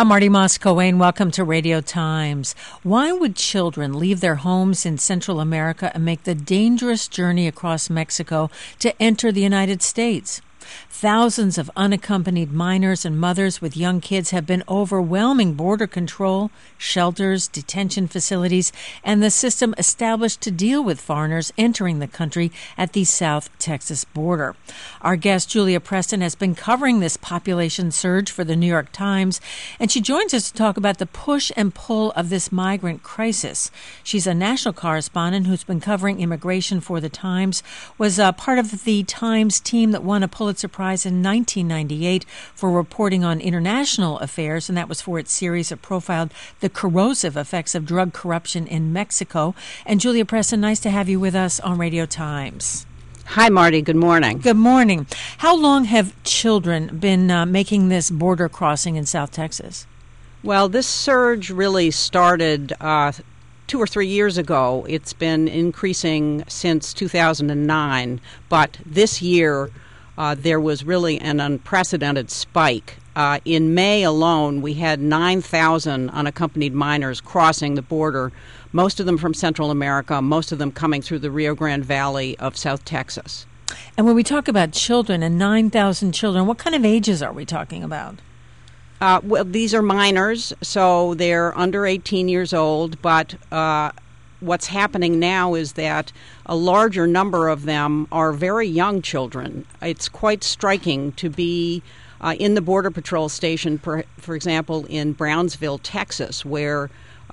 I'm Marty Moss-Coane. Welcome to Radio Times. Why would children leave their homes in Central America and make the dangerous journey across Mexico to enter the United States? Thousands of unaccompanied minors and mothers with young kids have been overwhelming border control, shelters, detention facilities, and the system established to deal with foreigners entering the country at the South Texas border. Our guest, Julia Preston, has been covering this population surge for the New York Times, and she joins us to talk about the push and pull of this migrant crisis. She's a national correspondent who's been covering immigration for the Times, was part of the Times team that won a Pulitzer Prize in 1998 for reporting on international affairs, and that was for its series that profiled the corrosive effects of drug corruption in Mexico. And Julia Preston, nice to have you with us on Radio Times. Hi, Marty. Good morning. Good morning. How long have children been making this border crossing in South Texas? Well, this surge really started 2 or 3 years ago. It's been increasing since 2009, but this year there was really an unprecedented spike. In May alone, we had 9,000 unaccompanied minors crossing the border, most of them from Central America, most of them coming through the Rio Grande Valley of South Texas. And when we talk about children and 9,000 children, what kind of ages are we talking about? Well, these are minors, so they're under 18 years old, but what's happening now is that a larger number of them are very young children. It's quite striking to be in the Border Patrol station, for example, in Brownsville, Texas, where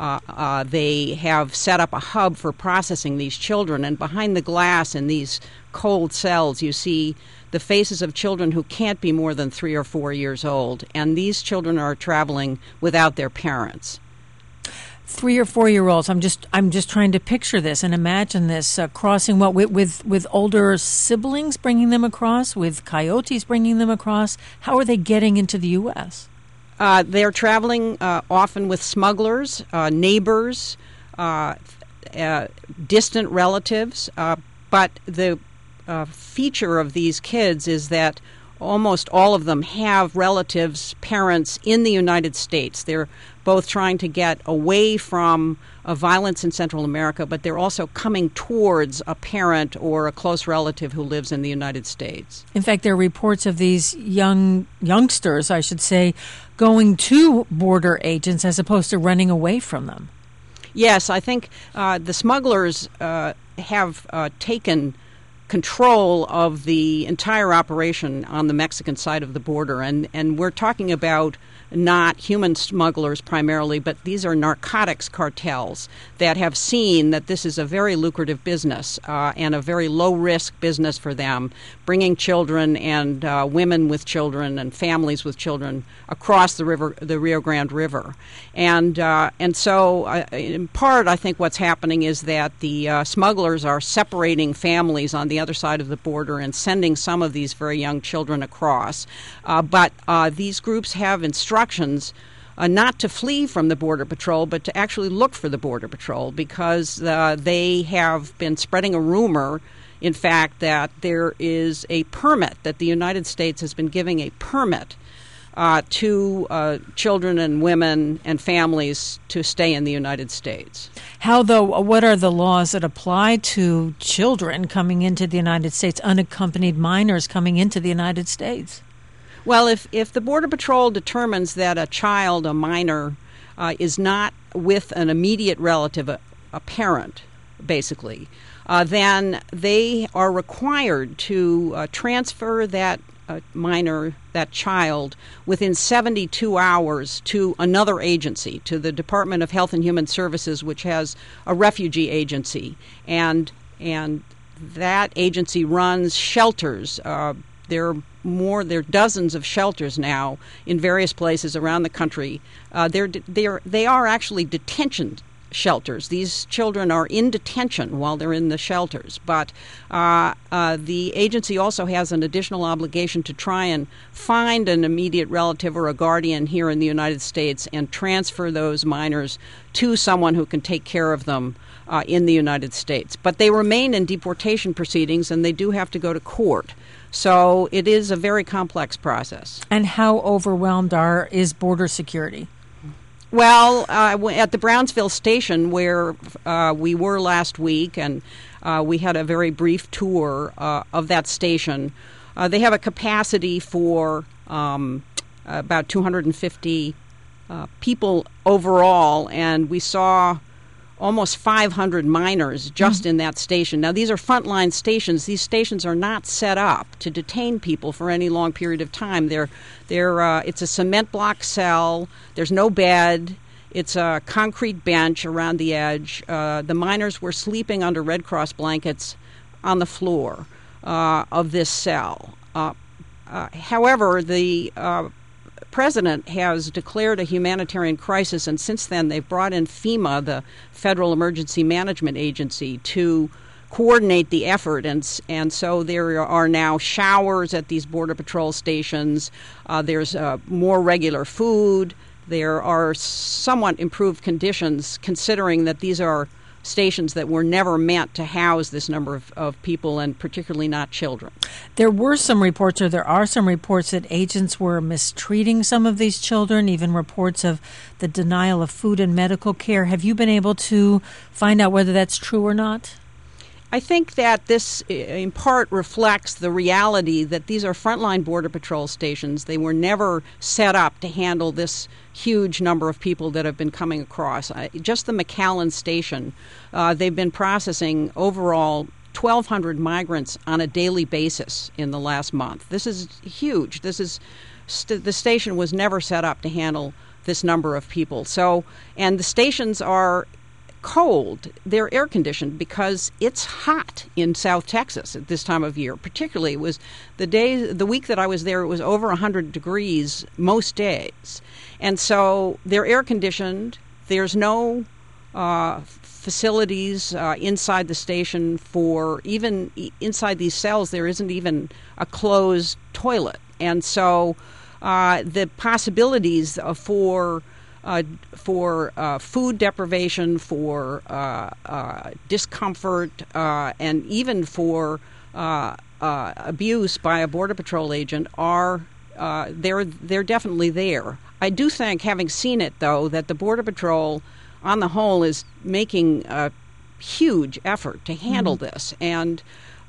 they have set up a hub for processing these children. And behind the glass in these cold cells, you see the faces of children who can't be more than 3 or 4 years old. And these children are traveling without their parents. 3 or 4 year olds. I'm just trying to picture this and imagine this crossing. What with older siblings bringing them across, with coyotes bringing them across. How are they getting into the U.S.? They're traveling often with smugglers, neighbors, distant relatives. But the feature of these kids is that almost all of them have relatives, parents in the United States. They're both trying to get away from violence in Central America, but they're also coming towards a parent or a close relative who lives in the United States. In fact, there are reports of these youngsters, I should say, going to border agents as opposed to running away from them. Yes, I think the smugglers have taken control of the entire operation on the Mexican side of the border. And we're talking about not human smugglers primarily, but these are narcotics cartels that have seen that this is a very lucrative business and a very low-risk business for them, bringing children and women with children and families with children across the Rio Grande River. And so, in part, I think what's happening is that the smugglers are separating families on the other side of the border and sending some of these very young children across. But these groups have instructions not to flee from the Border Patrol, but to actually look for the Border Patrol, because they have been spreading a rumor, in fact, that there is a permit, that the United States has been giving a permit to children and women and families to stay in the United States. How, though, what are the laws that apply to children coming into the United States, unaccompanied minors coming into the United States? Well, if the Border Patrol determines that a child, a minor, is not with an immediate relative, a parent, basically, then they are required to transfer that minor, that child, within 72 hours to another agency, to the Department of Health and Human Services, which has a refugee agency. And that agency runs shelters. There are dozens of shelters now in various places around the country. They are actually detention shelters. These children are in detention while they're in the shelters. But the agency also has an additional obligation to try and find an immediate relative or a guardian here in the United States and transfer those minors to someone who can take care of them in the United States. But they remain in deportation proceedings, and they do have to go to court. So it is a very complex process. And how overwhelmed is border security? Well, at the Brownsville station where we were last week, and we had a very brief tour of that station, they have a capacity for about 250 people overall, and we saw almost 500 minors just in that station. Now, these are frontline stations. These stations are not set up to detain people for any long period of time. It's a cement block cell. There's no bed. It's a concrete bench around the edge. The minors were sleeping under Red Cross blankets on the floor of this cell. However, the president has declared a humanitarian crisis, and since then they've brought in FEMA, the Federal Emergency Management Agency, to coordinate the effort, and so there are now showers at these Border Patrol stations. There's more regular food. There are somewhat improved conditions, considering that these are stations that were never meant to house this number of people, and particularly not children. There are some reports that agents were mistreating some of these children, even reports of the denial of food and medical care. Have you been able to find out whether that's true or not? I think that this, in part, reflects the reality that these are frontline Border Patrol stations. They were never set up to handle this huge number of people that have been coming across. Just the McAllen station, they've been processing overall 1,200 migrants on a daily basis in the last month. This is huge. The station was never set up to handle this number of people. And the stations are cold. They're air conditioned because it's hot in South Texas at this time of year. Particularly, it was the week that I was there, it was over 100 degrees most days. And so they're air conditioned. There's no facilities inside the station for, even inside these cells, there isn't even a closed toilet. And so the possibilities for food deprivation, for discomfort, and even for abuse by a Border Patrol agent are they're definitely there. I do think, having seen it though, that the Border Patrol, on the whole, is making a huge effort to handle this, and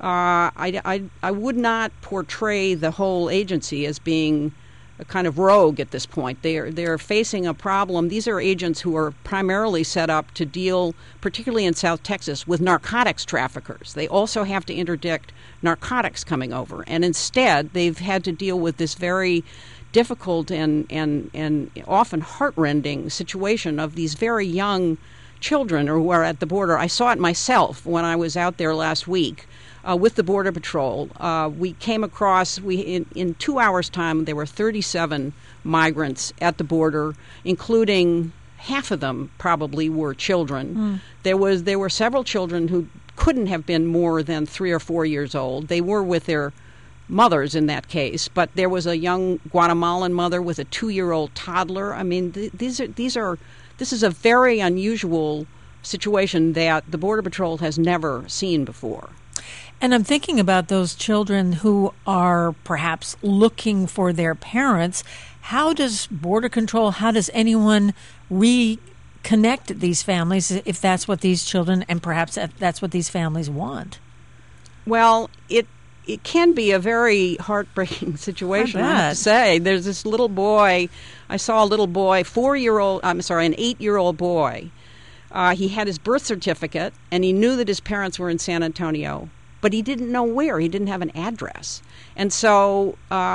I would not portray the whole agency as being a kind of rogue at this point. They're facing a problem. These are agents who are primarily set up to deal, particularly in South Texas, with narcotics traffickers. They also have to interdict narcotics coming over, and instead they've had to deal with this very difficult and often heartrending situation of these very young children who are at the border. I saw it myself when I was out there last week. With the Border Patrol, we came across, in 2 hours' time, there were 37 migrants at the border, including half of them probably were children. There were several children who couldn't have been more than 3 or 4 years old. They were with their mothers in that case, but there was a young Guatemalan mother with a 2-year-old toddler. I mean, this is a very unusual situation that the Border Patrol has never seen before. And I'm thinking about those children who are perhaps looking for their parents. How does Border Control, how does anyone reconnect these families if that's what these children, and perhaps if that's what these families want? Well, it can be a very heartbreaking situation, I have to say. There's this little boy, I saw a little boy, an 8-year-old boy. He had his birth certificate, and he knew that his parents were in San Antonio, but he didn't know where. He didn't have an address. And so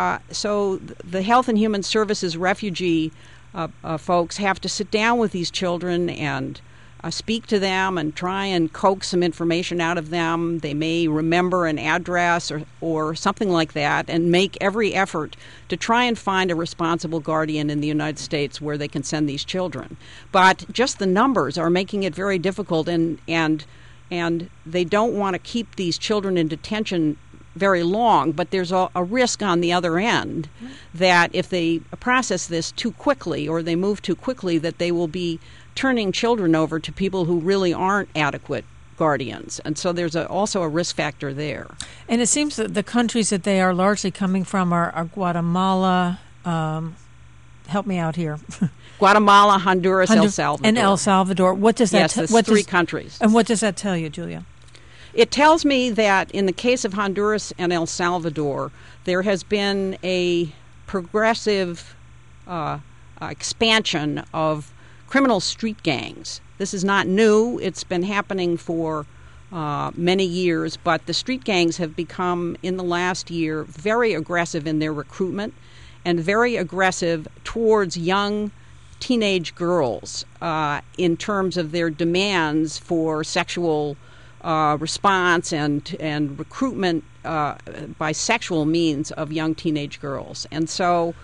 the Health and Human Services refugee folks have to sit down with these children and speak to them and try and coax some information out of them. They may remember an address or something like that, and make every effort to try and find a responsible guardian in the United States where they can send these children. But just the numbers are making it very difficult, and they don't want to keep these children in detention very long, but there's a risk on the other end that if they process this too quickly or they move too quickly, that they will be turning children over to people who really aren't adequate guardians. And so there's also a risk factor there. And it seems that the countries that they are largely coming from are Guatemala, Help me out here. Guatemala, Honduras, El Salvador. And El Salvador. What does that Yes, three countries. And what does that tell you, Julia? It tells me that in the case of Honduras and El Salvador, there has been a progressive expansion of criminal street gangs. This is not new. It's been happening for many years, but the street gangs have become, in the last year, very aggressive in their recruitment and very aggressive towards young teenage girls in terms of their demands for sexual response and recruitment by sexual means of young teenage girls. And so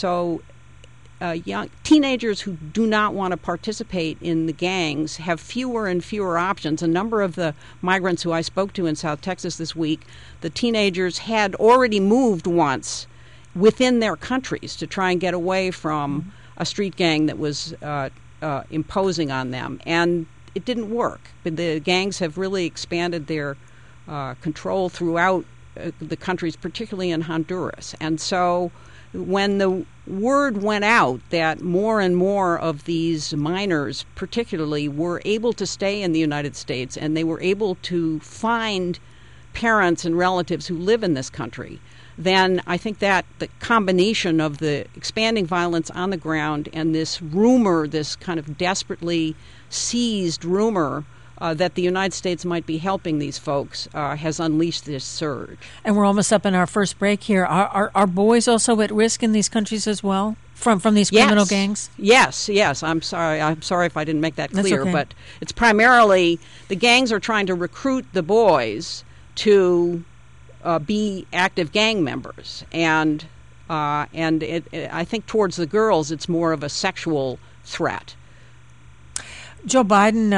young teenagers who do not want to participate in the gangs have fewer and fewer options. A number of the migrants who I spoke to in South Texas this week, the teenagers had already moved once within their countries to try and get away from a street gang that was imposing on them. And it didn't work. The gangs have really expanded their control throughout the countries, particularly in Honduras. And so when the word went out that more and more of these minors particularly were able to stay in the United States and they were able to find parents and relatives who live in this country, then I think that the combination of the expanding violence on the ground and this rumor, this kind of desperately seized rumor that the United States might be helping these folks has unleashed this surge. And we're almost up in our first break here. Are boys also at risk in these countries as well from these criminal gangs? Yes. I'm sorry if I didn't make that clear. Okay. But it's primarily the gangs are trying to recruit the boys to be active gang members, and I think towards the girls it's more of a sexual threat. Joe Biden,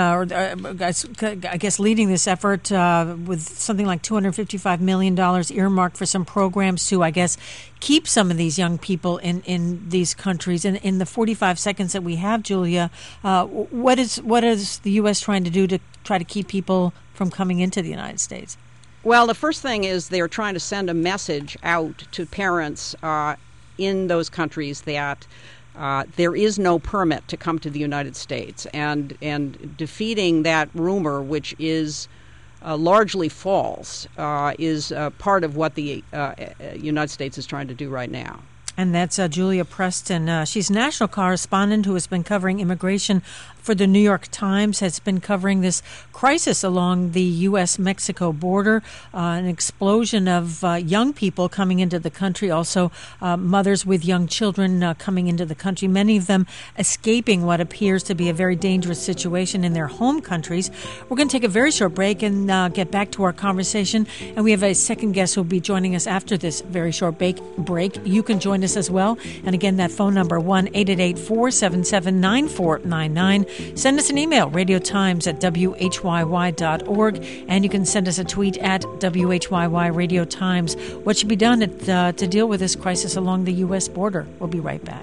I guess, leading this effort with something like $255 million earmarked for some programs to, I guess, keep some of these young people in these countries. And in the 45 seconds that we have, Julia, what is the U.S. trying to do to try to keep people from coming into the United States? Well, the first thing is they're trying to send a message out to parents in those countries that there is no permit to come to the United States, and defeating that rumor, which is largely false, is part of what the United States is trying to do right now. And that's Julia Preston. She's national correspondent who has been covering immigration for the New York Times, has been covering this crisis along the U.S.-Mexico border, an explosion of young people coming into the country, also mothers with young children coming into the country, many of them escaping what appears to be a very dangerous situation in their home countries. We're going to take a very short break and get back to our conversation, and we have a second guest who will be joining us after this very short break. You can join us as well, and again, that phone number, 1-888-477-9499. Send us an email, radiotimes@whyy.org, and you can send us a tweet at WHYY Radio Times. What should be done to deal with this crisis along the U.S. border? We'll be right back.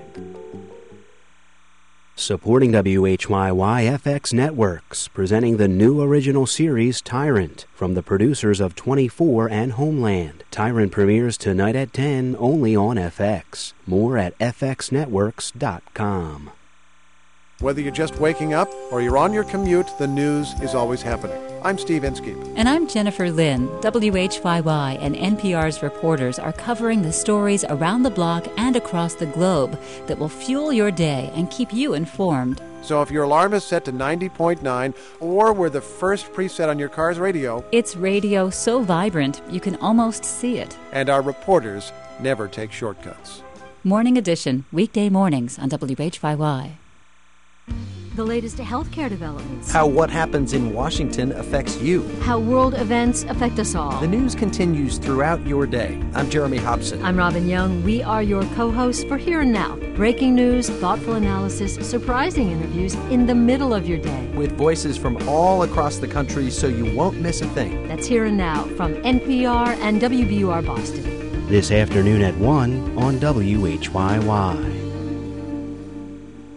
Supporting WHYY FX Networks, presenting the new original series Tyrant from the producers of 24 and Homeland. Tyrant premieres tonight at 10 only on FX. More at fxnetworks.com. Whether you're just waking up or you're on your commute, the news is always happening. I'm Steve Inskeep. And I'm Jennifer Lynn. WHYY and NPR's reporters are covering the stories around the block and across the globe that will fuel your day and keep you informed. So if your alarm is set to 90.9 or we're the first preset on your car's radio, it's radio so vibrant you can almost see it. And our reporters never take shortcuts. Morning Edition, weekday mornings on WHYY. The latest healthcare developments. How what happens in Washington affects you. How world events affect us all. The news continues throughout your day. I'm Jeremy Hobson. I'm Robin Young. We are your co-hosts for Here and Now. Breaking news, thoughtful analysis, surprising interviews in the middle of your day. With voices from all across the country so you won't miss a thing. That's Here and Now from NPR and WBUR Boston. This afternoon at 1 on WHYY.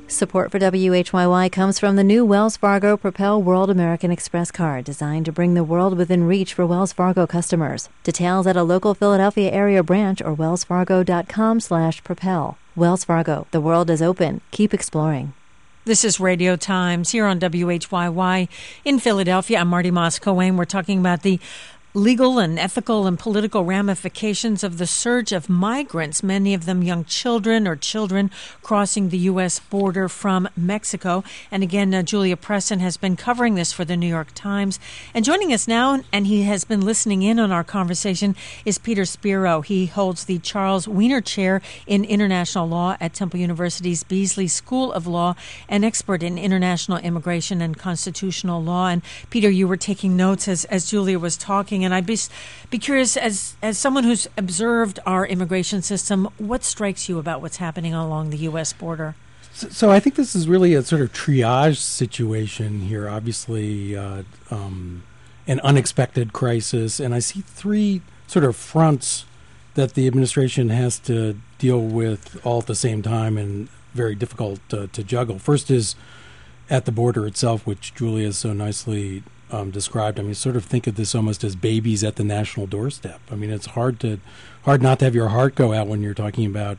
Support for WHYY comes from the new Wells Fargo Propel World American Express card, designed to bring the world within reach for Wells Fargo customers. Details at a local Philadelphia area branch or wellsfargo.com/propel. Wells Fargo, the world is open. Keep exploring. This is Radio Times here on WHYY in Philadelphia. I'm Marty Moss-Coane. We're talking about the legal and ethical and political ramifications of the surge of migrants, many of them young children or children crossing the U.S. border from Mexico. And again, Julia Preston has been covering this for the New York Times. And joining us now, and he has been listening in on our conversation, is Peter Spiro. He holds the Charles Wiener Chair in International Law at Temple University's Beasley School of Law, an expert in international immigration and constitutional law. And Peter, you were taking notes as Julia was talking. And I'd be curious, as someone who's observed our immigration system, what strikes you about what's happening along the U.S. border? So I think this is really a sort of triage situation here, obviously an unexpected crisis. And I see three sort of fronts that the administration has to deal with all at the same time and very difficult to juggle. First is at the border itself, which Julia so nicely described. I mean, sort of think of this almost as babies at the national doorstep. I mean, it's hard not to have your heart go out when you're talking about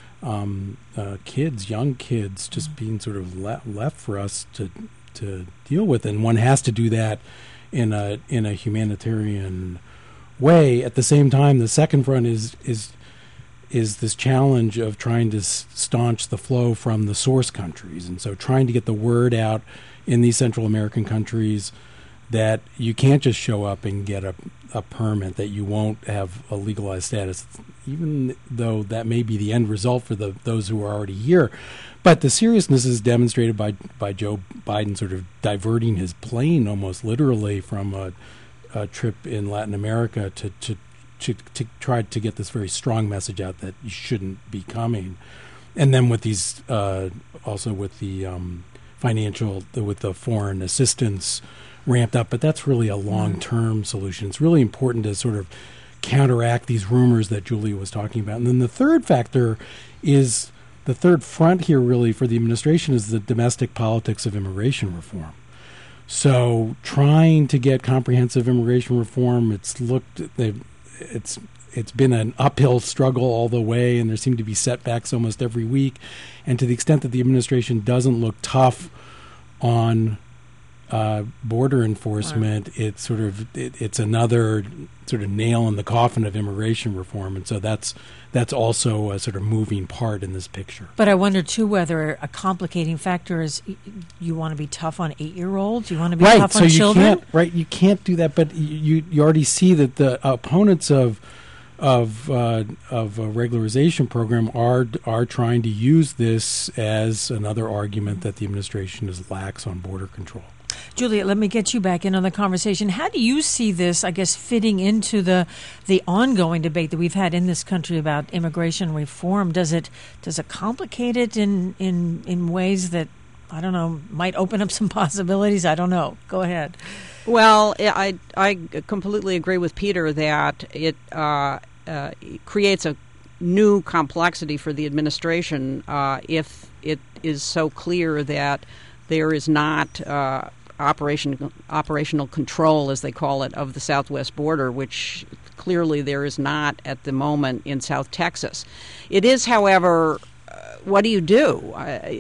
kids, young kids, just being sort of left for us to deal with, and one has to do that in a humanitarian way. At the same time, the second front is this challenge of trying to staunch the flow from the source countries, and so trying to get the word out in these Central American countries that you can't just show up and get a permit, that you won't have a legalized status, even though that may be the end result for those who are already here. But the seriousness is demonstrated by Joe Biden sort of diverting his plane almost literally from a trip in Latin America to try to get this very strong message out that you shouldn't be coming. And then with these, also with the with the foreign assistance ramped up, but that's really a long-term solution. It's really important to sort of counteract these rumors that Julia was talking about. And then the third factor is, the third front here really for the administration is the domestic politics of immigration reform. So trying to get comprehensive immigration reform, it's been an uphill struggle all the way, and there seem to be setbacks almost every week. And to the extent that the administration doesn't look tough on border enforcement, it's another sort of nail in the coffin of immigration reform, and so that's also a sort of moving part in this picture. But I wonder too whether a complicating factor is you want to be tough on 8-year-olds, you want to be tough on children. You can't do that. But you already see that the opponents of a regularization program are trying to use this as another argument that the administration is lax on border control. Julia, let me get you back in on the conversation. How do you see this, I guess, fitting into the ongoing debate that we've had in this country about immigration reform? Does it complicate it in ways that, I don't know, might open up some possibilities? I don't know. Go ahead. Well, I completely agree with Peter that it creates a new complexity for the administration if it is so clear that there is not operational control, as they call it, of the southwest border, which clearly there is not at the moment in South Texas. It is, however, what do you do?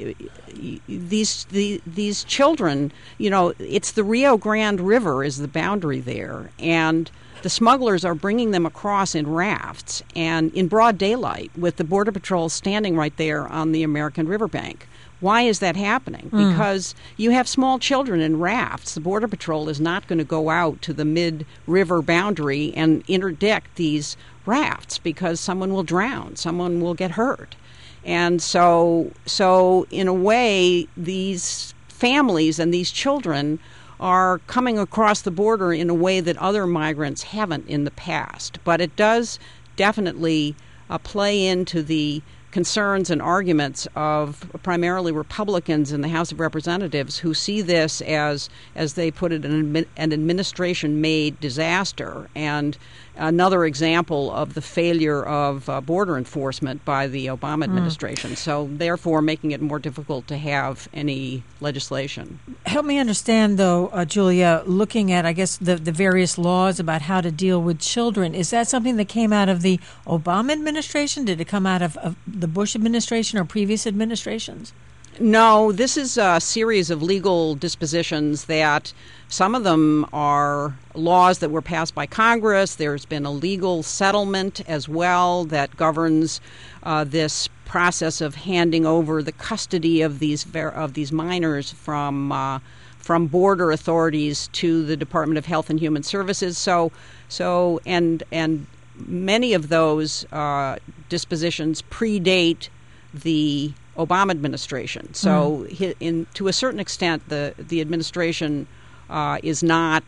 These children, it's the Rio Grande River is the boundary there, and the smugglers are bringing them across in rafts and in broad daylight with the Border Patrol standing right there on the American riverbank. Why is that happening? Because you have small children in rafts. The Border Patrol is not going to go out to the mid-river boundary and interdict these rafts because someone will drown, someone will get hurt. And so in a way, these families and these children are coming across the border in a way that other migrants haven't in the past. But it does definitely play into the concerns and arguments of primarily Republicans in the House of Representatives who see this as they put it, an administration-made disaster and another example of the failure of border enforcement by the Obama administration. So, therefore, making it more difficult to have any legislation. Help me understand, though, Julia, looking at, I guess, the various laws about how to deal with children, is that something that came out of the Obama administration? Did it come out of the Bush administration or previous administrations? No, this is a series of legal dispositions that some of them are laws that were passed by Congress. There's been a legal settlement as well that governs this process of handing over the custody of these minors from border authorities to the Department of Health and Human Services. So many of those dispositions predate the Obama administration. So, to a certain extent, the administration was not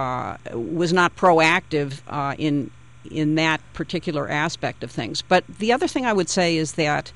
proactive in that particular aspect of things. But the other thing I would say is that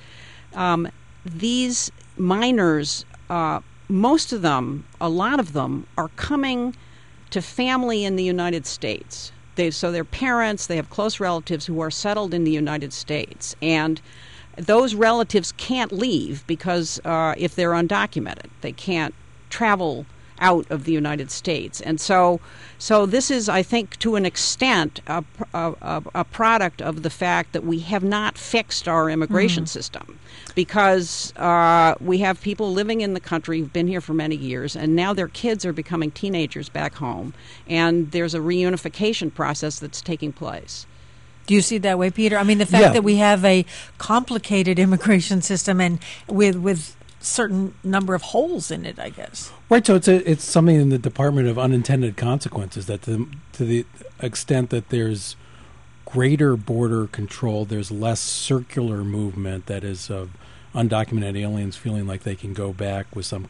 these minors, most of them, a lot of them, are coming to family in the United States. So their parents, they have close relatives who are settled in the United States, and those relatives can't leave because if they're undocumented, they can't travel out of the United States. And so this is, I think, to an extent, a product of the fact that we have not fixed our immigration system, because we have people living in the country who've been here for many years, and now their kids are becoming teenagers back home, and there's a reunification process that's taking place. Do you see it that way, Peter? I mean, the fact that we have a complicated immigration system and with certain number of holes in it, I guess. Right. So it's something in the Department of Unintended Consequences that to the extent that there's greater border control, there's less circular movement that is of undocumented aliens feeling like they can go back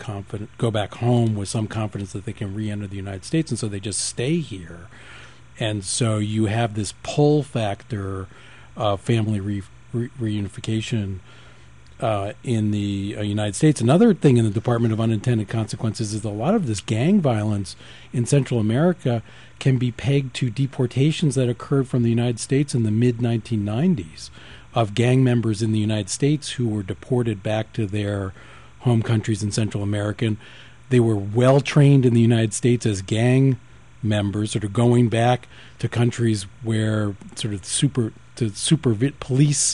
home with some confidence that they can re-enter the United States, and so they just stay here. And so you have this pull factor of family reunification in the United States. Another thing in the Department of Unintended Consequences is a lot of this gang violence in Central America can be pegged to deportations that occurred from the United States in the mid-1990s of gang members in the United States who were deported back to their home countries in Central America. And they were well trained in the United States as gang members, sort of going back to countries where sort of super police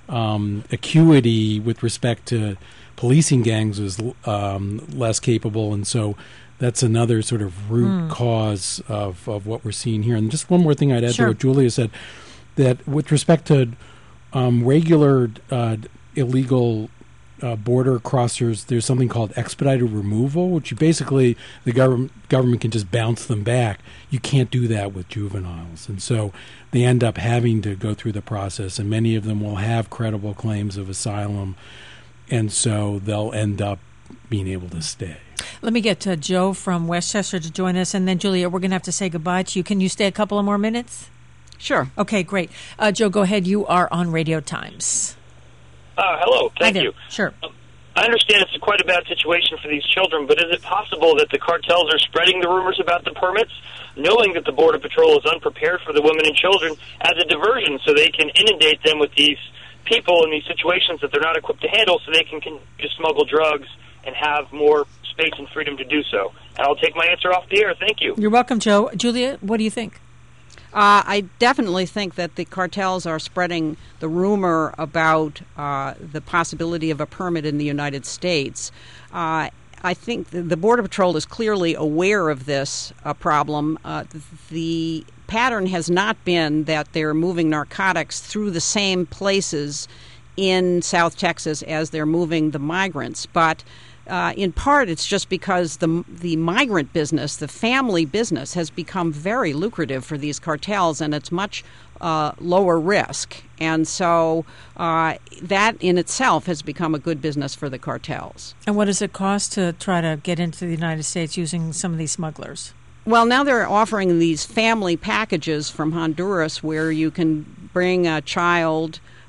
acuity with respect to policing gangs was less capable, and so that's another sort of root cause of what we're seeing here. And just one more thing I'd add to what Julia said, that with respect to regular illegal border crossers, there's something called expedited removal, which you basically, the government can just bounce them back. You can't do that with juveniles. And so they end up having to go through the process, and many of them will have credible claims of asylum, and so they'll end up being able to stay. Let me get Joe from Westchester to join us, and then, Julia, we're going to have to say goodbye to you. Can you stay a couple of more minutes? Sure. Okay, great. Joe, go ahead. You are on Radio Times. Hello. Thank you. Sure. I understand it's quite a bad situation for these children, but is it possible that the cartels are spreading the rumors about the permits, knowing that the Border Patrol is unprepared for the women and children, as a diversion so they can inundate them with these people in these situations that they're not equipped to handle, so they can just smuggle drugs and have more space and freedom to do so? And I'll take my answer off the air. Thank you. You're welcome, Joe. Julia, what do you think? I definitely think that the cartels are spreading the rumor about the possibility of a permit in the United States. I think the Border Patrol is clearly aware of this problem. The pattern has not been that they're moving narcotics through the same places in South Texas as they're moving the migrants, but in part, it's just because the migrant business, the family business, has become very lucrative for these cartels, and it's much lower risk. And so that in itself has become a good business for the cartels. And what does it cost to try to get into the United States using some of these smugglers? Well, now they're offering these family packages from Honduras where you can bring a child,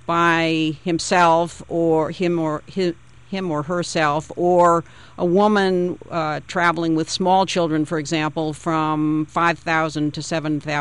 by himself or him or herself, or a woman traveling with small children, for example, from $5,000 to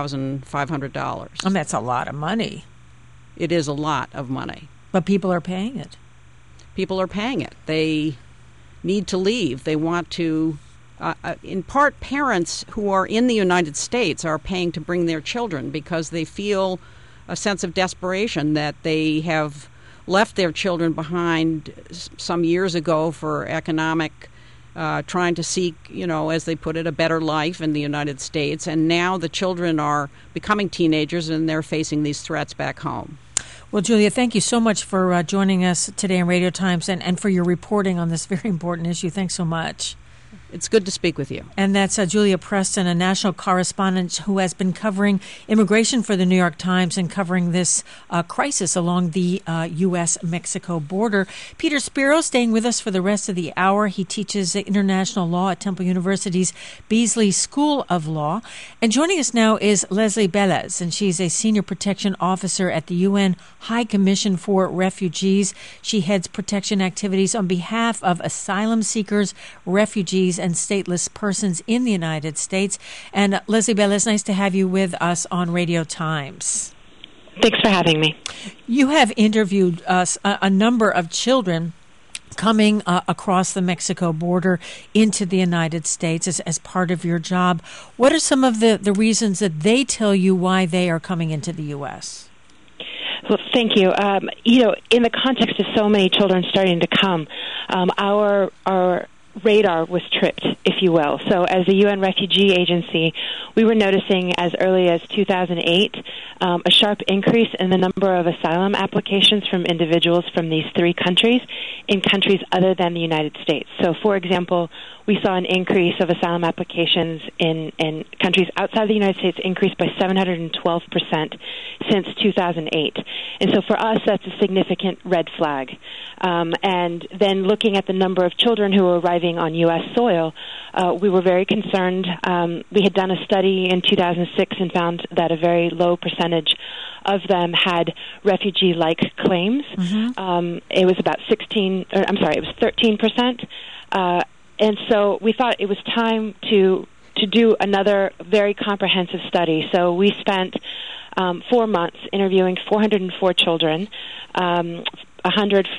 $7,500. And that's a lot of money. It is a lot of money. But people are paying it. People are paying it. They need to leave. They want to, in part, parents who are in the United States are paying to bring their children because they feel a sense of desperation that they have left their children behind some years ago for economic, trying to seek, as they put it, a better life in the United States. And now the children are becoming teenagers and they're facing these threats back home. Well, Julia, thank you so much for joining us today on Radio Times and for your reporting on this very important issue. Thanks so much. It's good to speak with you. And that's Julia Preston, a national correspondent who has been covering immigration for the New York Times and covering this crisis along the U.S.-Mexico border. Peter Spiro staying with us for the rest of the hour. He teaches international law at Temple University's Beasley School of Law. And joining us now is Leslie Belez, and she's a senior protection officer at the UN High Commission for Refugees. She heads protection activities on behalf of asylum seekers, refugees, and stateless persons in the United States. And Leslie Belez, nice to have you with us on Radio Times. Thanks for having me. You have interviewed a number of children coming across the Mexico border into the United States as part of your job. What are some of the reasons that they tell you why they are coming into the U.S.? Well, thank you. In the context of so many children starting to come, our radar was tripped, if you will. So as the UN Refugee Agency, we were noticing as early as 2008 a sharp increase in the number of asylum applications from individuals from these three countries in countries other than the United States. So, for example, we saw an increase of asylum applications in countries outside the United States increased by 712% since 2008. And so for us, that's a significant red flag. And then looking at the number of children who were arriving on U.S. soil, we were very concerned. We had done a study in 2006 and found that a very low percentage of them had refugee-like claims. Mm-hmm. It was about 13%. And so we thought it was time to do another very comprehensive study. So we spent 4 months interviewing 404 children, 100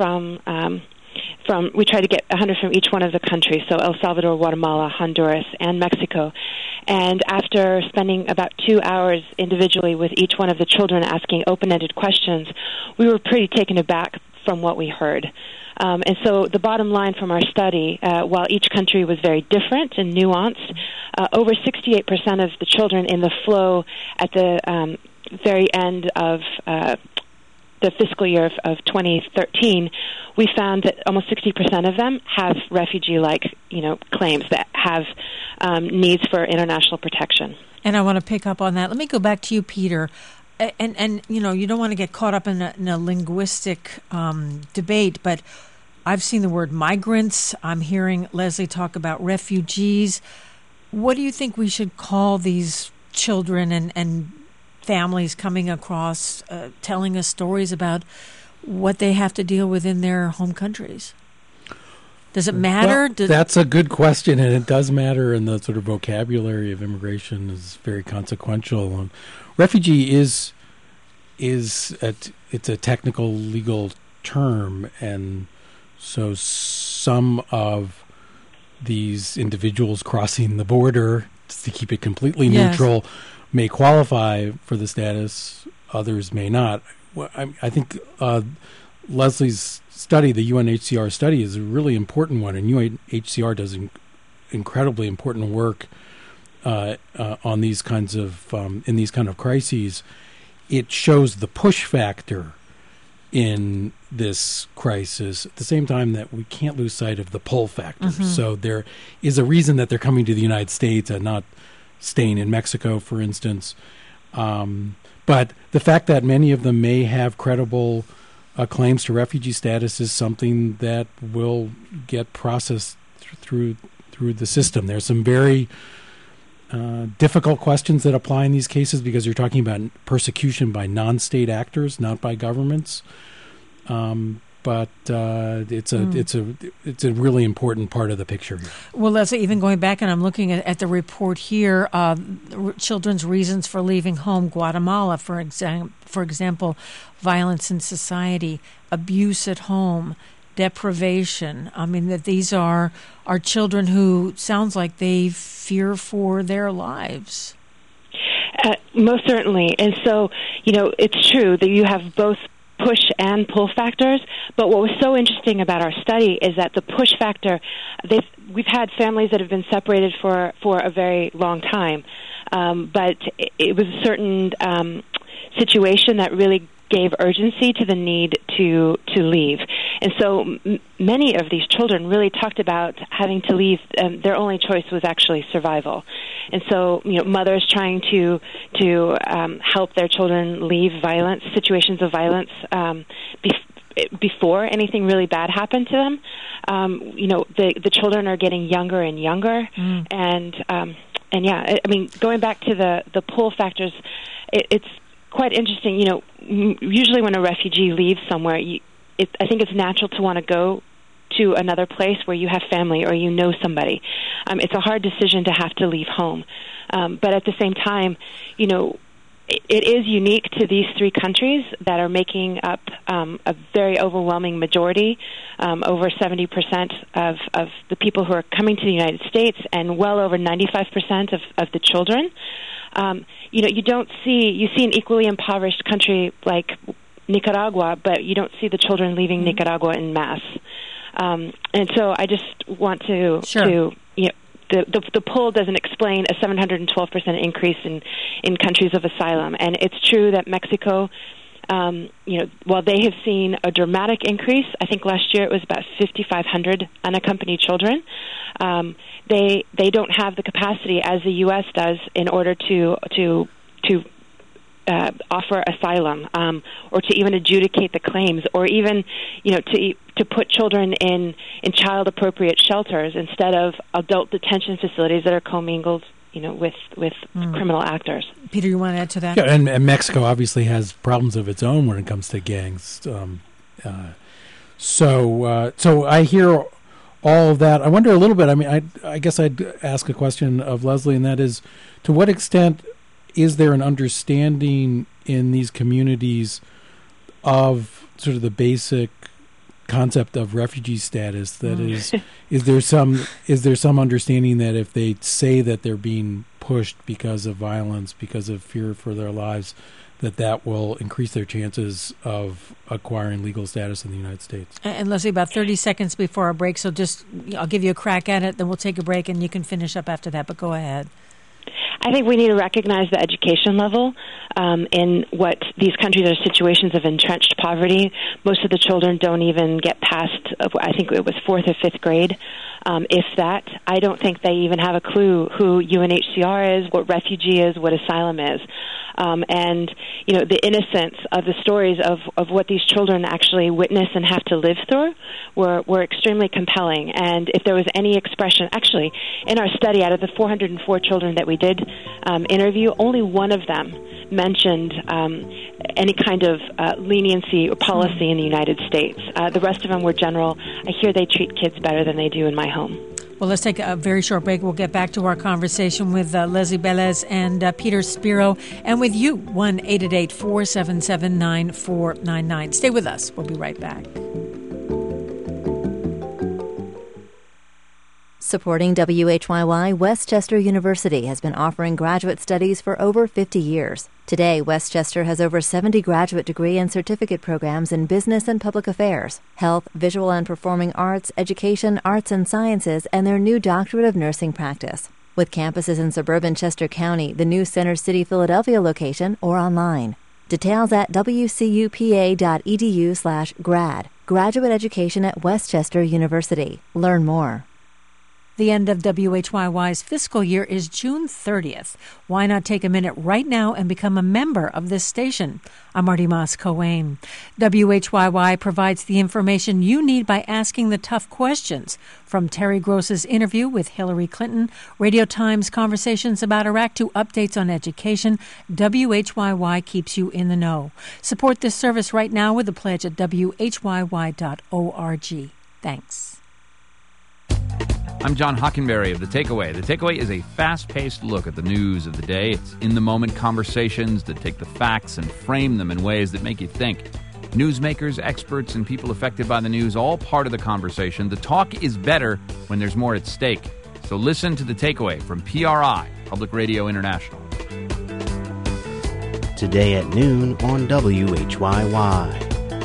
we tried to get 100 from each one of the countries, so El Salvador, Guatemala, Honduras, and Mexico. And after spending about 2 hours individually with each one of the children asking open-ended questions, we were pretty taken aback from what we heard. And so the bottom line from our study, while each country was very different and nuanced, over 68% of the children in the flow at the very end of the fiscal year of 2013, we found that almost 60% of them have refugee-like, claims that have needs for international protection. And I want to pick up on that. Let me go back to you, Peter. And you don't want to get caught up in a linguistic debate, but I've seen the word migrants. I'm hearing Leslie talk about refugees. What do you think we should call these children and families coming across, telling us stories about what they have to deal with in their home countries? Does it matter? Well, that's a good question, and it does matter, and the sort of vocabulary of immigration is very consequential. Refugee it's a technical legal term, and so some of these individuals crossing the border, to keep it completely neutral, may qualify for the status, others may not. Well, I think Leslie's study, the UNHCR study, is a really important one, and UNHCR does incredibly important work on these kinds of in these kind of crises. It shows the push factor in this crisis at the same time that we can't lose sight of the pull factor. Mm-hmm. So there is a reason that they're coming to the United States and not staying in Mexico, for instance. But the fact that many of them may have credible claims to refugee status is something that will get processed through the system. There's some very difficult questions that apply in these cases because you're talking about persecution by non-state actors, not by governments. But it's a really important part of the picture here. Well, Leslie, even going back, and I'm looking at the report here, children's reasons for leaving home: Guatemala, for example, violence in society, abuse at home, deprivation. I mean, that these are children who sounds like they fear for their lives. Most certainly. And so, it's true that you have both push and pull factors, but what was so interesting about our study is that the push factor, we've had families that have been separated for a very long time, but it was a certain situation that really gave urgency to the need to leave. And so many of these children really talked about having to leave. Their only choice was actually survival. And so, mothers trying to help their children leave situations of violence before anything really bad happened to them. The children are getting younger and younger. And yeah, I mean, going back to the pull factors, it's quite interesting. Usually when a refugee leaves somewhere, I think it's natural to want to go to another place where you have family or somebody. It's a hard decision to have to leave home. But at the same time, it is unique to these three countries that are making up a very overwhelming majority, over 70% of the people who are coming to the United States, and well over 95% of the children. You see an equally impoverished country like Nicaragua, but you don't see the children leaving Nicaragua en masse. And so I just want to the poll doesn't explain a 712% increase in countries of asylum. And it's true that Mexico, while they have seen a dramatic increase, I think last year it was about 5,500 unaccompanied children, they don't have the capacity as the U.S. does in order to offer asylum, or to even adjudicate the claims, or even to put children in child appropriate shelters instead of adult detention facilities that are commingled with criminal actors. Peter, you want to add to that? Yeah, and Mexico obviously has problems of its own when it comes to gangs. So I hear all of that. I wonder a little bit. I mean, I guess I'd ask a question of Leslie, and that is, to what extent is there an understanding in these communities of sort of the basic concept of refugee status? That is there some understanding that if they say that they're being pushed because of violence, because of fear for their lives, that will increase their chances of acquiring legal status in the United States? And Leslie, about 30 seconds before our break, so I'll give you a crack at it, then we'll take a break and you can finish up after that, but go ahead. I think we need to recognize the education level in what these countries are situations of entrenched poverty. Most of the children don't even get past, I think it was 4th or 5th grade, if that. I don't think they even have a clue who UNHCR is, what refugee is, what asylum is. And, the innocence of the stories of what these children actually witness and have to live through were extremely compelling. And if there was any expression, actually, in our study, out of the 404 children that we did interview, only one of them mentioned any kind of leniency or policy in the United States. The rest of them were general. I hear they treat kids better than they do in my home. Well, let's take a very short break. We'll get back to our conversation with Leslie Velez and Peter Spiro, and with you, 1-888-477-9499. Stay with us. We'll be right back. Supporting WHYY, Westchester University has been offering graduate studies for over 50 years. Today, Westchester has over 70 graduate degree and certificate programs in business and public affairs, health, visual and performing arts, education, arts and sciences, and their new doctorate of nursing practice. With campuses in suburban Chester County, the new Center City, Philadelphia location, or online. Details at wcupa.edu/grad. Graduate education at Westchester University. Learn more. The end of WHYY's fiscal year is June 30th. Why not take a minute right now and become a member of this station? I'm Marty Moss-Coane. WHYY provides the information you need by asking the tough questions. From Terry Gross's interview with Hillary Clinton, Radio Times conversations about Iraq to updates on education, WHYY keeps you in the know. Support this service right now with a pledge at WHYY.org. Thanks. I'm John Hockenberry of The Takeaway. The Takeaway is a fast-paced look at the news of the day. It's in-the-moment conversations that take the facts and frame them in ways that make you think. Newsmakers, experts, and people affected by the news, all part of the conversation. The talk is better when there's more at stake. So listen to The Takeaway from PRI, Public Radio International. Today at noon on WHYY.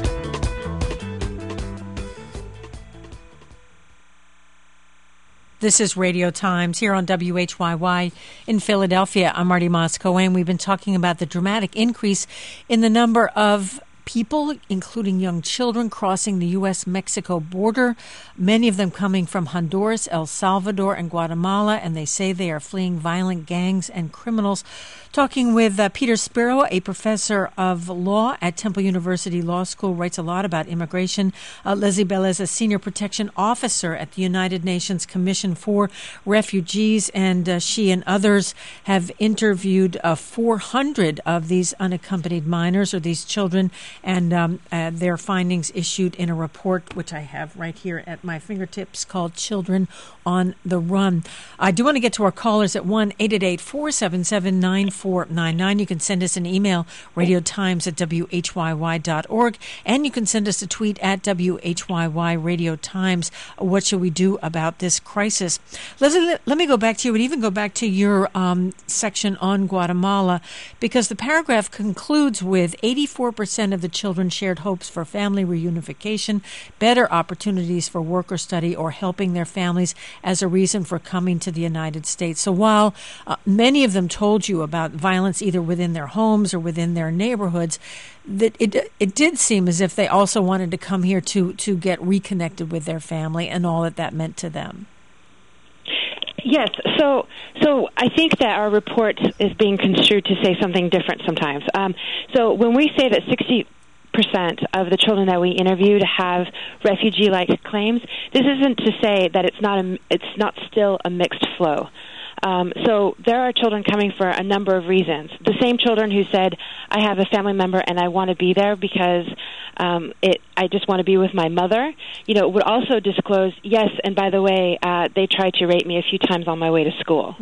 This is Radio Times here on WHYY in Philadelphia. I'm Marty Moss-Coane. We've been talking about the dramatic increase in the number of people, including young children, crossing the U.S.-Mexico border, many of them coming from Honduras, El Salvador, and Guatemala, and they say they are fleeing violent gangs and criminals. Talking with Peter Spiro, a professor of law at Temple University Law School, writes a lot about immigration. Leslie Bell is a senior protection officer at the United Nations Commission for Refugees, and she and others have interviewed 400 of these unaccompanied minors, or these children, and their findings issued in a report, which I have right here at my fingertips, called Children on the Run. I do want to get to our callers at 1-888-477-9499. You can send us an email, radiotimes@whyy.org, and you can send us a tweet at WHYY Radio Times. What should we do about this crisis? Leslie, let me go back to you, and even go back to your section on Guatemala, because the paragraph concludes with 84% of the children shared hopes for family reunification, better opportunities for work or study, or helping their families as a reason for coming to the United States. So while many of them told you about violence either within their homes or within their neighborhoods, that it did seem as if they also wanted to come here to get reconnected with their family and all that meant to them. Yes, so I think that our report is being construed to say something different sometimes. So when we say that 60% of the children that we interviewed have refugee-like claims, this isn't to say that it's not still a mixed flow. So there are children coming for a number of reasons. The same children who said, I have a family member and I want to be there because I just want to be with my mother, would also disclose, yes, and by the way, they tried to rape me a few times on my way to school.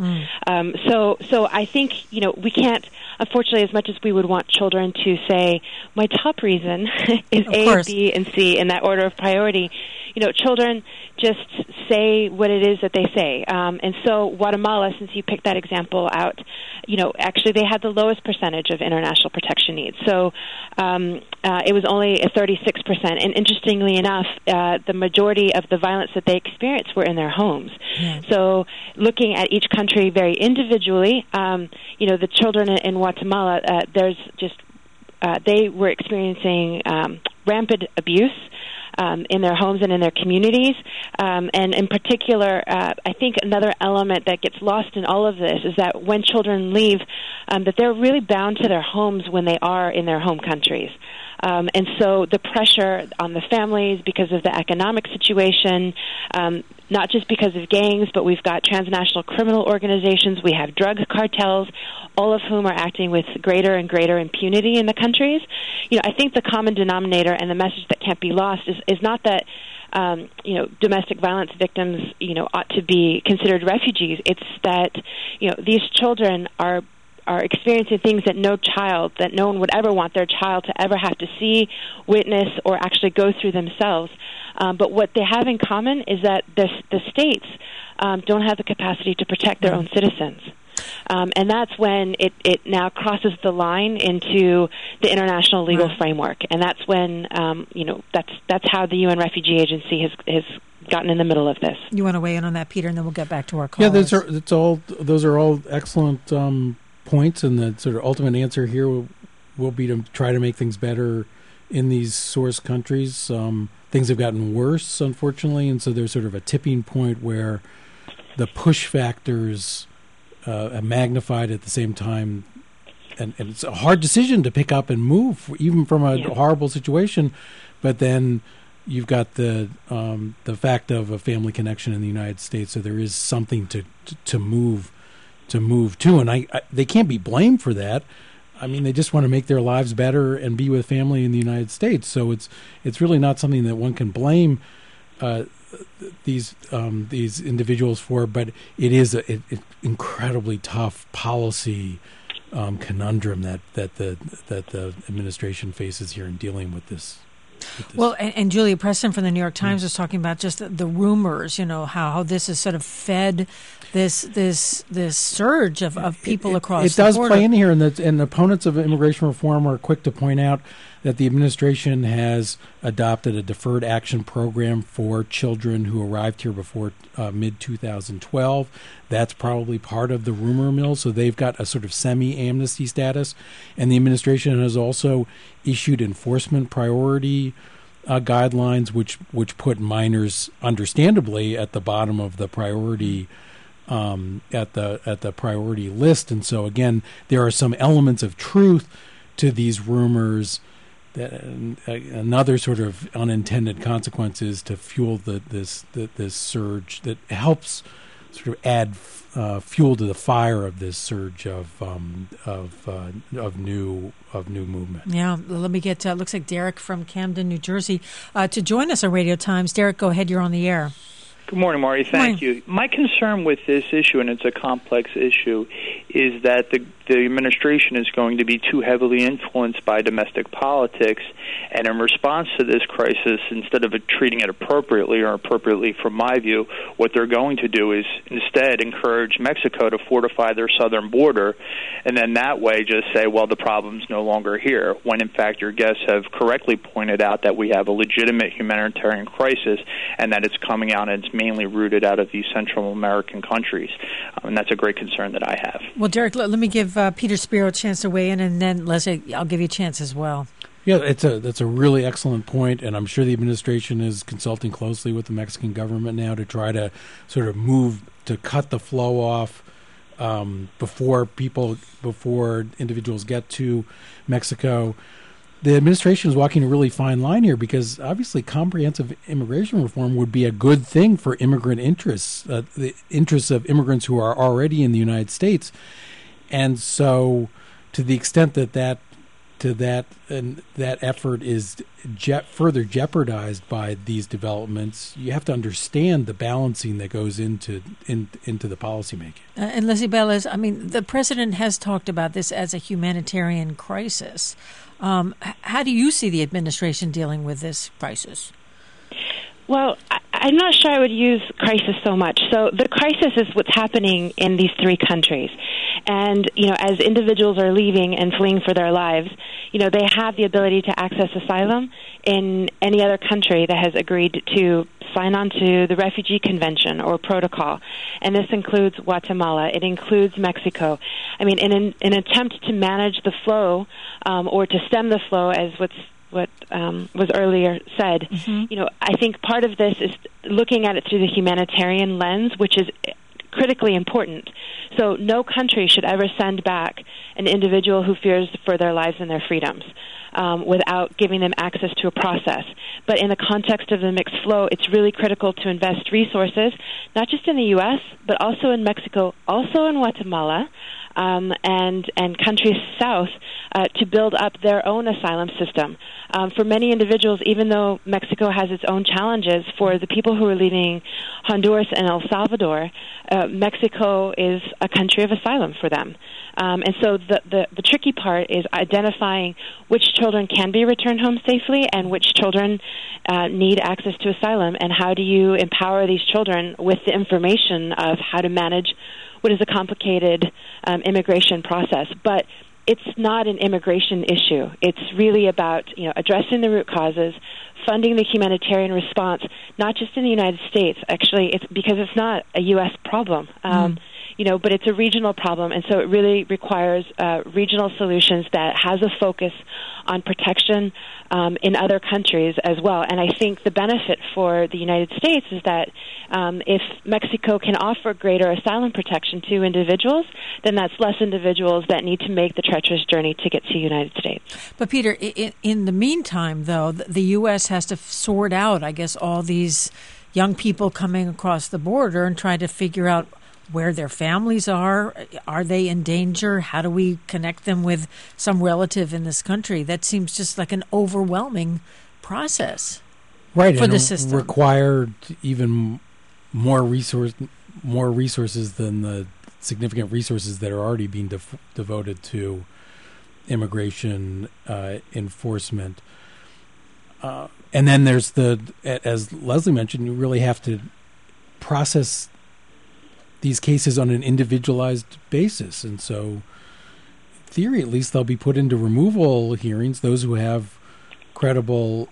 So I think, we can't, unfortunately, as much as we would want children to say, my top reason is A, B, and C in that order of priority, children just say what it is that they say. And so Guatemala, since you picked that example out, actually they had the lowest percentage of international protection needs. So it was only a 36%. And interestingly enough, the majority of the violence that they experienced were in their homes. Yes. So looking at each country very individually, the children in Guatemala, they were experiencing rampant abuse in their homes and in their communities. And in particular, I think another element that gets lost in all of this is that when children leave, that they're really bound to their homes when they are in their home countries. And so the pressure on the families because of the economic situation, not just because of gangs, but we've got transnational criminal organizations, we have drug cartels, all of whom are acting with greater and greater impunity in the countries. I think the common denominator and the message that can't be lost is not that domestic violence victims, ought to be considered refugees. It's that, these children are experiencing things that no one would ever want their child to ever have to see, witness, or actually go through themselves. But what they have in common is that the states don't have the capacity to protect their own citizens. And that's when it now crosses the line into the international legal framework. And that's when, that's how the UN Refugee Agency has gotten in the middle of this. You want to weigh in on that, Peter, and then we'll get back to our callers. Yeah, those are all excellent points, and the sort of ultimate answer here will be to try to make things better in these source countries. Things have gotten worse, unfortunately, and so there's sort of a tipping point where the push factors magnified at the same time. And it's a hard decision to pick up and move, even from a horrible situation. But then you've got the fact of a family connection in the United States, so there is something to move to, and they can't be blamed for that. I mean, they just want to make their lives better and be with family in the United States. So it's really not something that one can blame these individuals for. But it is an incredibly tough policy conundrum that the administration faces here in dealing with this. Well, and Julia Preston from the New York Times was talking about just the rumors, how this has sort of fed this surge of people across the border. It does play in here, and opponents of immigration reform are quick to point out that the administration has adopted a deferred action program for children who arrived here before mid-2012. That's probably part of the rumor mill, so they've got a sort of semi-amnesty status. And the administration has also issued enforcement priority guidelines, which put minors, understandably, at the bottom of the priority at the priority list. And so, again, there are some elements of truth to these rumors. That another sort of unintended consequence is to fuel this surge that helps sort of add fuel to the fire of this surge of new movement. Yeah, let me get looks like Derek from Camden, New Jersey, to join us on Radio Times. Derek, go ahead. You're on the air. Good morning, Maury. Thank you. My concern with this issue, and it's a complex issue, is that the administration is going to be too heavily influenced by domestic politics, and in response to this crisis, instead of treating it appropriately, or appropriately from my view, what they're going to do is instead encourage Mexico to fortify their southern border, and then that way just say, well, the problem's no longer here, when in fact your guests have correctly pointed out that we have a legitimate humanitarian crisis, and that it's coming out and it's mainly rooted out of these Central American countries. And that's a great concern that I have. Well, Derek, let me give Peter Spiro a chance to weigh in, and then Leslie, I'll give you a chance as well. Yeah, that's a really excellent point, and I'm sure the administration is consulting closely with the Mexican government now to try to sort of move to cut the flow off before individuals get to Mexico. The administration is walking a really fine line here because obviously comprehensive immigration reform would be a good thing for immigrant interests, the interests of immigrants who are already in the United States. And so to the extent that effort is further jeopardized by these developments, you have to understand the balancing that goes into the policymaking. And Leslie Belez, I mean, the president has talked about this as a humanitarian crisis. How do you see the administration dealing with this crisis? Well, I'm not sure I would use crisis so much. So the crisis is what's happening in these three countries. And, as individuals are leaving and fleeing for their lives, they have the ability to access asylum in any other country that has agreed to sign on to the Refugee Convention or Protocol. And this includes Guatemala. It includes Mexico. I mean, in an attempt to manage the flow or to stem the flow, as what was earlier said, I think part of this is looking at it through the humanitarian lens, which is critically important. So no country should ever send back an individual who fears for their lives and their freedoms without giving them access to a process. But in the context of the mixed flow, it's really critical to invest resources, not just in the U.S., but also in Mexico, also in Guatemala, and countries south to build up their own asylum system. For many individuals, even though Mexico has its own challenges, for the people who are leaving Honduras and El Salvador, Mexico is a country of asylum for them. And so the tricky part is identifying which children can be returned home safely and which children need access to asylum, and how do you empower these children with the information of how to manage what is a complicated immigration process. But it's not an immigration issue. It's really about addressing the root causes, funding the humanitarian response, not just in the United States. Actually, it's because it's not a U.S. problem. but it's a regional problem, and so it really requires regional solutions that has a focus on protection in other countries as well. And I think the benefit for the United States is that if Mexico can offer greater asylum protection to individuals, then that's less individuals that need to make the treacherous journey to get to the United States. But Peter, in the meantime, though, the U.S. has to sort out, I guess, all these young people coming across the border and try to figure out where their families are. Are they in danger? How do we connect them with some relative in this country? That seems just like an overwhelming process, right? For and the system. Required even more resources than the significant resources that are already being devoted to immigration enforcement. And then there's as Leslie mentioned, you really have to process these cases on an individualized basis. And so, in theory, at least, they'll be put into removal hearings. Those who have credible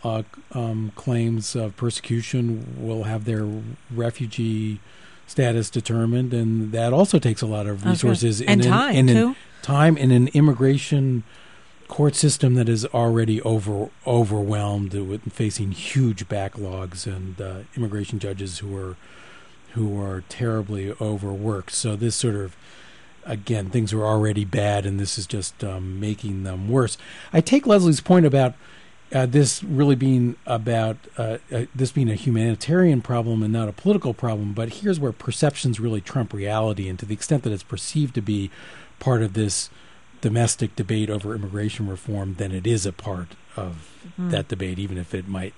claims of persecution will have their refugee status determined, and that also takes a lot of resources and time too. Time in an immigration court system that is already overwhelmed with facing huge backlogs and immigration judges who are terribly overworked. So this sort of, again, things are already bad, and this is just making them worse. I take Leslie's point about this really being about this being a humanitarian problem and not a political problem, but here's where perceptions really trump reality, and to the extent that it's perceived to be part of this domestic debate over immigration reform, then it is a part of that debate, even if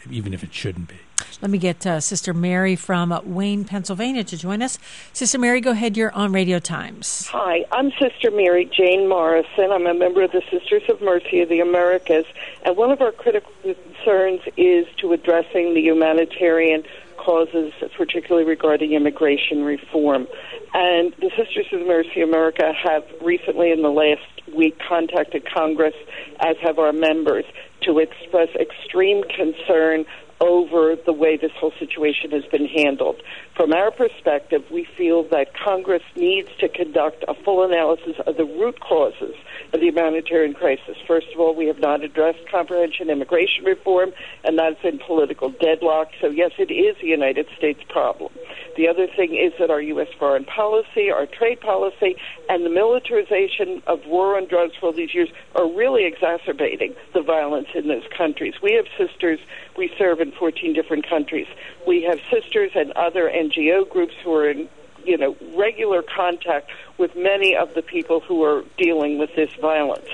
it shouldn't be. Let me get Sister Mary from Wayne, Pennsylvania to join us. Sister Mary, go ahead. You're on Radio Times. Hi, I'm Sister Mary Jane Morrison. I'm a member of the Sisters of Mercy of the Americas, and one of our critical concerns is to addressing the humanitarian causes, particularly regarding immigration reform. And the Sisters of Mercy America have recently, in the last week, contacted Congress, as have our members, to express extreme concern over the way this whole situation has been handled. From our perspective, we feel that Congress needs to conduct a full analysis of the root causes of the humanitarian crisis. First of all, we have not addressed comprehensive immigration reform, and that's in political deadlock. So, yes, it is a United States problem. The other thing is that our U.S. foreign policy, our trade policy, and the militarization of war on drugs for all these years are really exacerbating the violence in those countries. We have sisters. We serve in 14 different countries. We have sisters and other NGO groups who are in regular contact with many of the people who are dealing with this violence.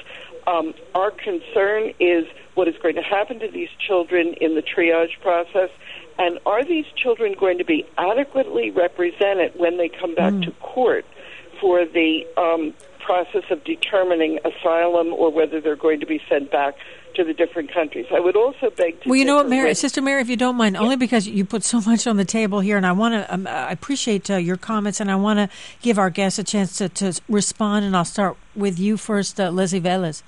Our concern is what is going to happen to these children in the triage process, and are these children going to be adequately represented when they come back to court for the process of determining asylum, or whether they're going to be sent back to the different countries. I would also beg to... Well, you know what, Mary, Sister Mary, if you don't mind, only because you put so much on the table here, and I want to, I appreciate your comments, and I want to give our guests a chance to respond, and I'll start with you first, Leslie Velez.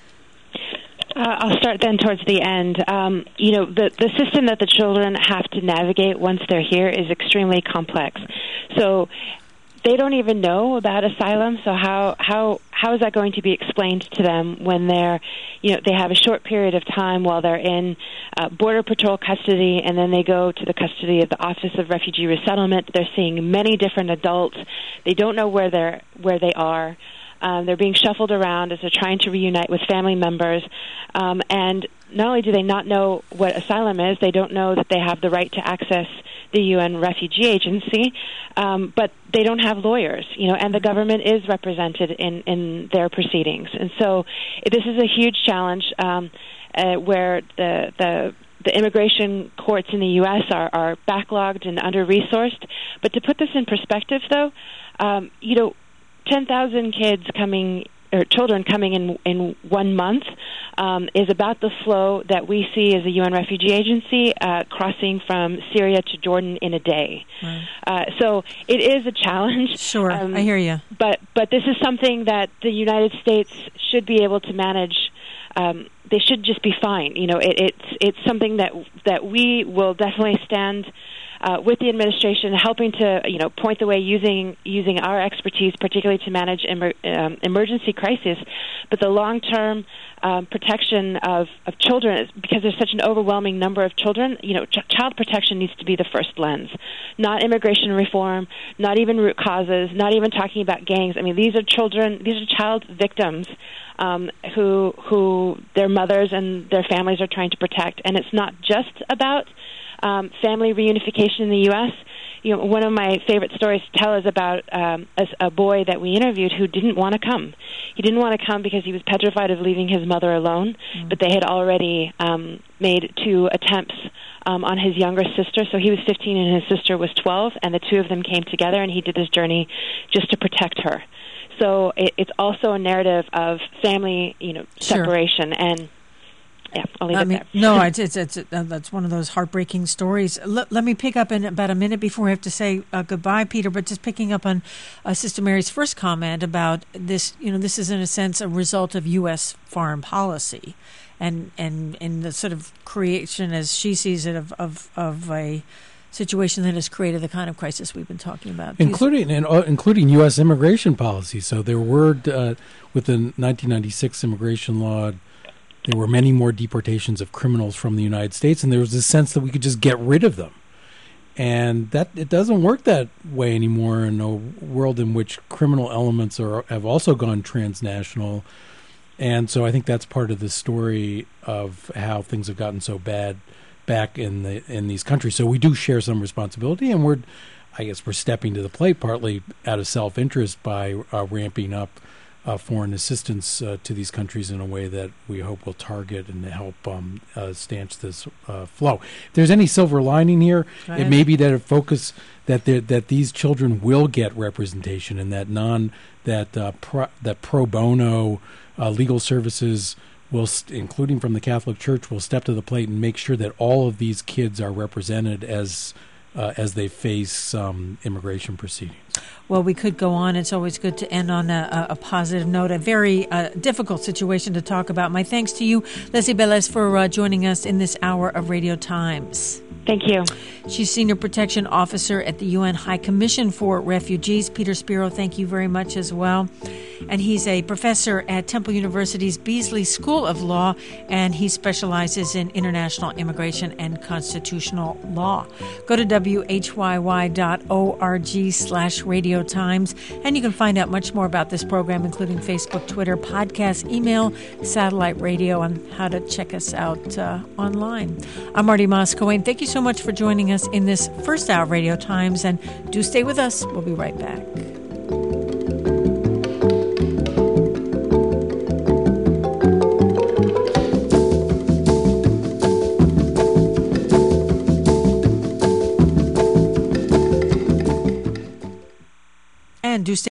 I'll start then towards the end. The system that the children have to navigate once they're here is extremely complex. So they don't even know about asylum, so how is that going to be explained to them when they're, they have a short period of time while they're in Border Patrol custody, and then they go to the custody of the Office of Refugee Resettlement. They're seeing many different adults. They don't know where they are. They're being shuffled around as they're trying to reunite with family members. And not only do they not know what asylum is, they don't know that they have the right to access the UN Refugee Agency, but they don't have lawyers, and the government is represented in their proceedings. And so this is a huge challenge where the immigration courts in the U.S. are backlogged and under-resourced. But to put this in perspective, though, 10,000 children coming in 1 month is about the flow that we see as a UN Refugee Agency crossing from Syria to Jordan in a day. Right. So it is a challenge. Sure, I hear you. But this is something that the United States should be able to manage. They should just be fine. It's something that we will definitely stand with the administration, helping to point the way using our expertise, particularly to manage emergency crises, but the long-term protection of children, because there's such an overwhelming number of children, child protection needs to be the first lens. Not immigration reform, not even root causes, not even talking about gangs. I mean, these are child victims who their mothers and their families are trying to protect. And it's not just about family reunification in the U.S. One of my favorite stories to tell is about a boy that we interviewed who didn't want to come. He didn't want to come because he was petrified of leaving his mother alone, but they had already made 2 attempts on his younger sister. So he was 15 and his sister was 12, and the 2 of them came together, and he did this journey just to protect her. So it's also a narrative of family, separation and. Yeah, I'll leave it there. No, it's that's one of those heartbreaking stories. Let me pick up in about a minute before we have to say goodbye, Peter, but just picking up on Sister Mary's first comment about this, this is in a sense a result of U.S. foreign policy and the sort of creation, as she sees it, of a situation that has created the kind of crisis we've been talking about. Including U.S. immigration policy. So there were, with the 1996 immigration law, there were many more deportations of criminals from the United States, and there was this sense that we could just get rid of them. And that it doesn't work that way anymore in a world in which criminal elements have also gone transnational. And so I think that's part of the story of how things have gotten so bad back in these countries. So we do share some responsibility, and we're stepping to the plate partly out of self-interest by ramping up foreign assistance to these countries in a way that we hope will target and help stanch this flow. If there's any silver lining here, it may be that that these children will get representation, and that pro bono legal services will, including from the Catholic Church, will step to the plate and make sure that all of these kids are represented as they face immigration proceedings. Well, we could go on. It's always good to end on a positive note, a very difficult situation to talk about. My thanks to you, Leslie Velez, for joining us in this hour of Radio Times. Thank you. She's Senior Protection Officer at the UN High Commission for Refugees. Peter Spiro, thank you very much as well. And he's a professor at Temple University's Beasley School of Law, and he specializes in international immigration and constitutional law. Go to whyy.org/Radio Times, and you can find out much more about this program, including Facebook, Twitter, podcast, email, satellite radio, and how to check us out online. I'm Marty Moscoe. Thank you so much for joining us in this first hour of Radio Times, and do stay with us. We'll be right back. And do stay